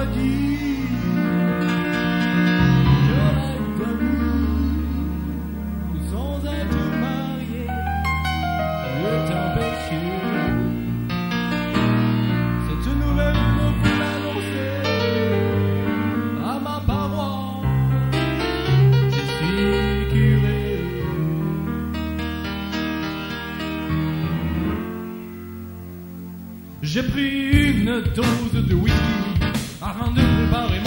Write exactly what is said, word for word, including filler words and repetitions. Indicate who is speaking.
Speaker 1: m'a dit que l'acte d'amour sans être marié est un péché. Cette nouvelle me fait l'annoncer à ma paroisse. Je suis curé. J'ai pris une dose de whisky afin de préparer